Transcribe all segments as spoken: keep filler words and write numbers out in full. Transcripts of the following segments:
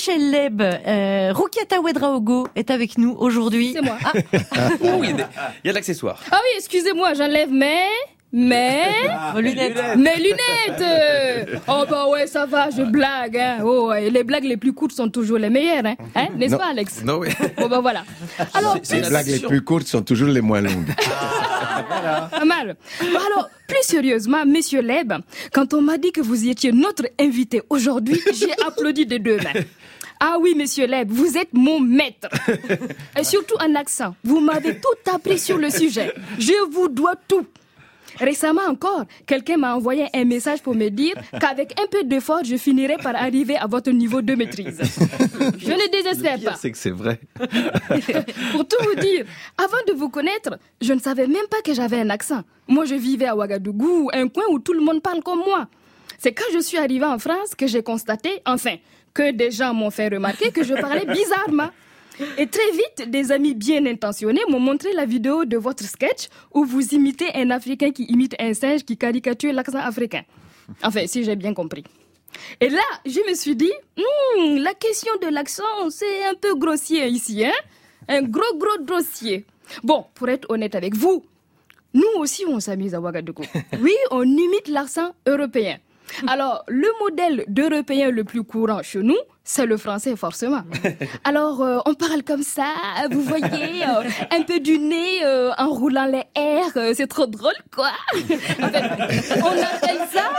Michel Leb, euh, Roukiata Ouedraogo est avec nous aujourd'hui. C'est moi. Ah. Oui, il y a de l'accessoire. Ah oui, excusez-moi, j'enlève mes... Mais... Vos lunettes. Mes lunettes euh. Oh bah ouais, ça va, je blague. Hein. Oh, ouais, les blagues les plus courtes sont toujours les meilleures. Hein, hein n'est-ce Non. pas, Alex? Non, oui. Bon bah voilà. Alors, Les blagues les plus courtes sont toujours les moins longues. pas mal. Bon, alors, plus sérieusement, Monsieur Leb, quand on m'a dit que vous étiez notre invité aujourd'hui, j'ai applaudi des deux mains. Ah oui, Monsieur Leb, vous êtes mon maître. Et surtout en accent. Vous m'avez tout appris sur le sujet. Je vous dois tout. Récemment encore, quelqu'un m'a envoyé un message pour me dire qu'avec un peu d'effort, je finirai par arriver à votre niveau de maîtrise. Je ne désespère pas. C'est que c'est vrai. Pour tout vous dire, avant de vous connaître, je ne savais même pas que j'avais un accent. Moi, je vivais à Ouagadougou, un coin où tout le monde parle comme moi. C'est quand je suis arrivée en France que j'ai constaté, enfin, que des gens m'ont fait remarquer que je parlais bizarrement. Et très vite, des amis bien intentionnés m'ont montré la vidéo de votre sketch où vous imitez un Africain qui imite un singe qui caricature l'accent africain. Enfin, si j'ai bien compris. Et là, je me suis dit, hmm, la question de l'accent, c'est un peu grossier ici, hein? Un gros, gros dossier. Bon, pour être honnête avec vous, nous aussi, on s'amuse à Ouagadougou. Oui, on imite l'accent européen. Alors, le modèle d'européen le plus courant chez nous, c'est le français, forcément. Alors, euh, on parle comme ça, vous voyez, euh, un peu du nez euh, en roulant les airs, euh, c'est trop drôle, quoi. En fait, on appelle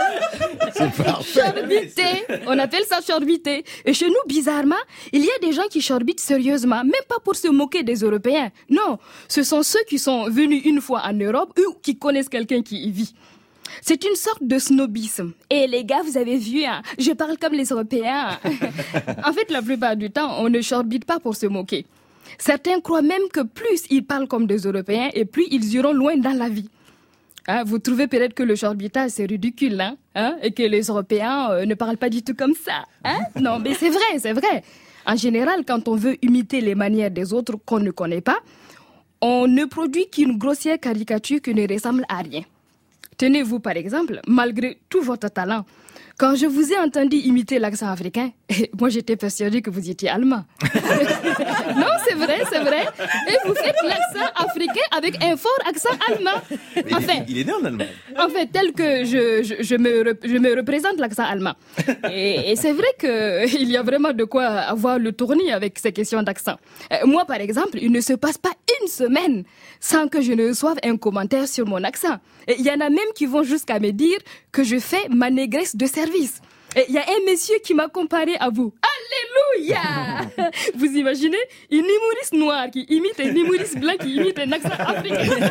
ça chorbiter. On appelle ça chorbiter. Et chez nous, bizarrement, il y a des gens qui chorbitent sérieusement, même pas pour se moquer des Européens. Non, ce sont ceux qui sont venus une fois en Europe ou qui connaissent quelqu'un qui y vit. C'est une sorte de snobisme. Et les gars, vous avez vu, hein, je parle comme les Européens. En fait, la plupart du temps, on ne chorbite pas pour se moquer. Certains croient même que plus ils parlent comme des Européens et plus ils iront loin dans la vie. Hein, vous trouvez peut-être que le chorbitage, c'est ridicule, hein, hein, et que les Européens euh, ne parlent pas du tout comme ça. Hein? Non, mais c'est vrai, c'est vrai. En général, quand on veut imiter les manières des autres qu'on ne connaît pas, on ne produit qu'une grossière caricature qui ne ressemble à rien. Tenez-vous par exemple, malgré tout votre talent, quand je vous ai entendu imiter l'accent africain, moi j'étais persuadée que vous étiez allemand. Non, c'est vrai, c'est vrai. Et vous faites l'accent africain avec un fort accent allemand. Enfin, Il est né en Allemagne. en fait, tel que je, je, je, me, rep- je me représente l'accent allemand. Et, et c'est vrai qu'il y a vraiment de quoi avoir le tournis avec ces questions d'accent. Euh, moi, par exemple, il ne se passe pas une semaine sans que je ne reçoive un commentaire sur mon accent. Et il y en a même qui vont jusqu'à me dire que je fais ma négresse de service. Et il y a un monsieur qui m'a comparé à vous. Alléluia! Vous imaginez? Une humoriste noire qui imite un humoriste blanc qui imite un accent africain.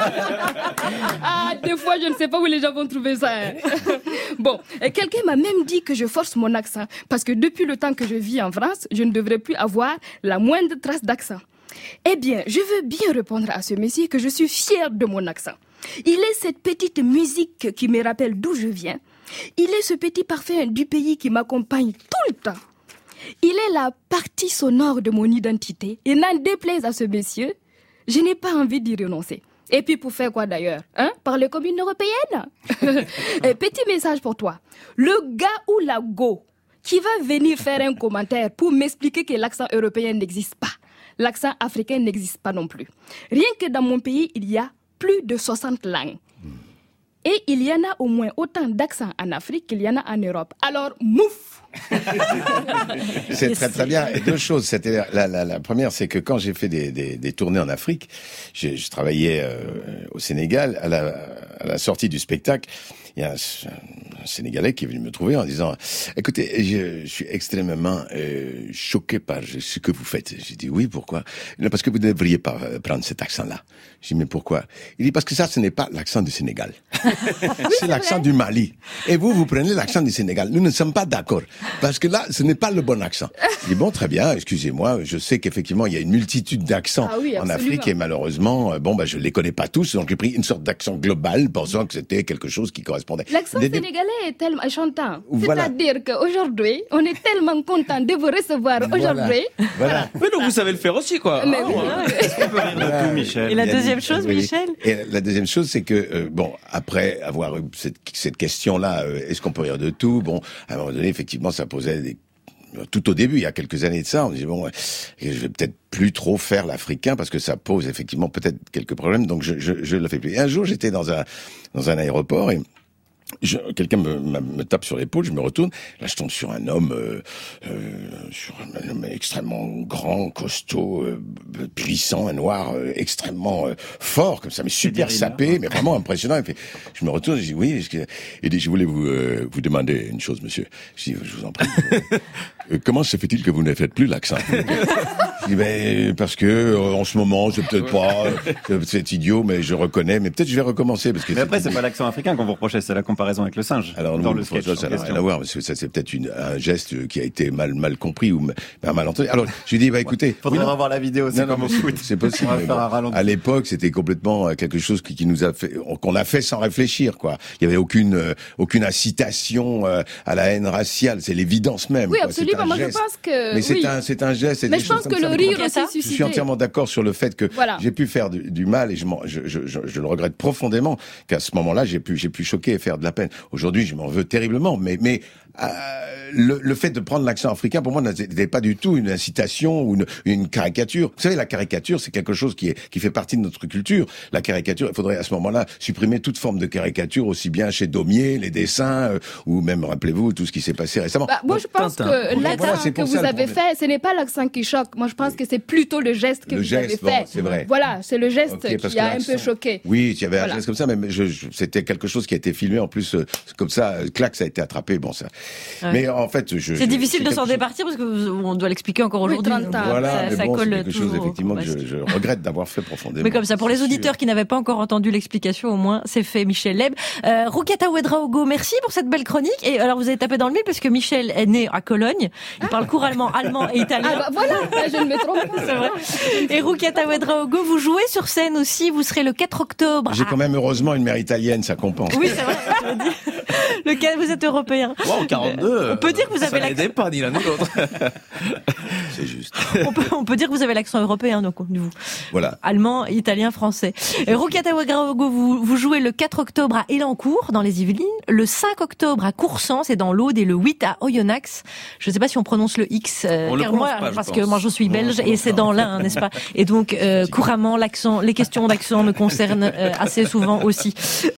Ah, des fois, je ne sais pas où les gens vont trouver ça. Hein. Bon, et quelqu'un m'a même dit que je force mon accent parce que depuis le temps que je vis en France, je ne devrais plus avoir la moindre trace d'accent. Eh bien, je veux bien répondre à ce monsieur que je suis fière de mon accent. Il est cette petite musique qui me rappelle d'où je viens. Il est ce petit parfum du pays qui m'accompagne tout le temps. Il est la partie sonore de mon identité. Et n'en déplaise à ce monsieur, je n'ai pas envie d'y renoncer. Et puis pour faire quoi d'ailleurs, hein? Parler comme une européenne. Petit message pour toi. Le gars ou la go qui va venir faire un commentaire pour m'expliquer que l'accent européen n'existe pas. L'accent africain n'existe pas non plus. Rien que dans mon pays, il y a plus de soixante langues. Et il y en a au moins autant d'accents en Afrique qu'il y en a en Europe. Alors, mouf! C'est très très bien. Et deux choses. C'était la, la, la première, c'est que quand j'ai fait des, des, des tournées en Afrique, je, je travaillais euh, au Sénégal. À la, à la sortie du spectacle, il y a un, un Sénégalais qui est venu me trouver en disant « Écoutez, je, je suis extrêmement euh, choqué par ce que vous faites. » J'ai dit « Oui, pourquoi ?»« Non, parce que vous ne devriez pas prendre cet accent-là. » J'ai dit « Mais pourquoi ?» Il dit « Parce que ça, ce n'est pas l'accent du Sénégal. C'est l'accent du Mali. Et vous, vous prenez l'accent du Sénégal. Nous ne sommes pas d'accord. Parce que là, ce n'est pas le bon accent. » Je dis « Bon, très bien, excusez-moi. Je sais qu'effectivement, il y a une multitude d'accents Ah oui, en absolument. Afrique et malheureusement, bon, bah, je les connais pas tous. Donc, j'ai pris une sorte d'accent global pensant que c'était quelque chose qui correspondait. L'accent Des- des- sénégalais est tellement chantant. Voilà. C'est-à-dire qu'aujourd'hui, on est tellement content de vous recevoir Voilà. aujourd'hui. Voilà. Mais donc vous savez le faire aussi, quoi. Mais Ah, oui. ouais. Est-ce qu'on peut rire de tout, Michel? Et la Il y a deuxième des- chose, oui. Michel? Et la deuxième chose, c'est que, euh, bon, après avoir eu cette, cette question-là, euh, est-ce qu'on peut rire de tout? Bon, à un moment donné, effectivement, ça posait des tout au début, il y a quelques années de ça, on disait bon, ouais, je vais peut-être plus trop faire l'africain parce que ça pose effectivement peut-être quelques problèmes. Donc je je, je le fais plus. Et un jour, j'étais dans un dans un aéroport et Je, quelqu'un me, me, me tape sur l'épaule, je me retourne, là je tombe sur un homme, euh, euh, sur un homme extrêmement grand, costaud, euh, puissant, un noir euh, extrêmement euh, fort, comme ça, mais super sapé, mais vraiment impressionnant. Il fait, je me retourne, je dis oui, je, il dit je voulais vous euh, vous demander une chose, monsieur. Je dis je vous en prie. euh, comment se fait-il que vous ne faites plus l'accent? Je dis ben parce que euh, en ce moment, c'est peut-être pas, euh, c'est idiot, mais je reconnais, mais peut-être je vais recommencer parce que. Mais après, c'est pas l'accent africain qu'on vous reprochait, c'est la comparaison avec le singe. Alors, dans nous, le sketch. ça n'a rien à voir, parce que ça, c'est peut-être une, un geste qui a été mal, mal compris ou mal, mal entendu. Alors, je lui dis, bah, écoutez. Faudrait oui, revoir la vidéo, c'est comme au foot. C'est possible. On va faire bon, un ralenti. À l'époque, c'était complètement quelque chose qui, qui nous a fait, qu'on a fait sans réfléchir, quoi. Il y avait aucune, euh, aucune incitation euh, à la haine raciale. C'est l'évidence même. Oui, quoi. absolument. Moi, geste. je pense que. Mais c'est oui. un, c'est un geste. Mais je pense que le rire aussi Je suscité. suis entièrement d'accord sur le fait que voilà. j'ai pu faire du, du mal et je, je, je, je, je le regrette profondément qu'à ce moment-là, j'ai pu, j'ai pu choquer et faire de la peine. Aujourd'hui, je m'en veux terriblement, mais, mais euh, le, le fait de prendre l'accent africain, pour moi, n'était pas du tout une incitation ou une, une caricature. Vous savez, la caricature, c'est quelque chose qui, est, qui fait partie de notre culture. La caricature, il faudrait à ce moment-là supprimer toute forme de caricature, aussi bien chez Daumier, les dessins, euh, ou même, rappelez-vous, tout ce qui s'est passé récemment. Bah, moi, je pense Tintin. que l'accent Voilà, c'est que pour vous ça, le avez problème. fait, ce n'est pas l'accent qui choque. Moi, je pense que c'est plutôt le geste que Le vous geste, avez bon, fait. c'est vrai. Voilà, c'est le geste Ok, parce qui que a un peu l'accent- choqué. Oui, il y avait Voilà. un geste comme ça, mais je, je, c'était quelque chose qui a été filmé en plus, euh, comme ça, euh, clac, ça a été attrapé, bon ça. Ouais. Mais en fait, je. C'est je- difficile de quelque s'en chose- départir parce que vous- on doit l'expliquer encore Oui, aujourd'hui. trente donc, ans. Voilà, ça, mais ça bon, c'est colle quelque chose toujours au- effectivement que au je, je regrette d'avoir fait profondément. Mais comme ça, pour les C'est auditeurs sûr. qui n'avaient pas encore entendu l'explication, au moins, c'est fait, Michel Leb. Euh, Roukiata Ouedraogo, merci pour cette belle chronique. Et alors, vous avez tapé dans le mille parce que Michel est né à Cologne. Il parle couramment allemand et italien. Ah bah voilà, là, je ne me trompe pas. C'est vrai. Et Roukiata Ouedraogo, vous jouez sur scène aussi. Vous serez le quatre octobre. J'ai à- quand même heureusement une mère italienne, ça compense. Oui, c'est vrai. je le dis. Le quatre, vous êtes européen. Wow, quarante-deux. On peut dire que vous avez ça l'accent- n'aidait pas ni l'un ni l'autre. C'est juste. On peut, on peut dire que vous avez l'accent européen, donc, vous. Voilà. Allemand, italien, français. Et Roukiata Ouedraogo, vous, vous jouez le quatre octobre à Elancourt, dans les Yvelines, le cinq octobre à Coursant, c'est dans l'Aude, et le huit à Oyonnax. Je ne sais pas si on prononce le X, euh, On le car moi, prononce pas, je parce pense. que moi je suis belge et c'est dans l'Ain, n'est-ce pas? Et donc, euh, couramment, l'accent, les questions d'accent me concernent euh, assez souvent aussi.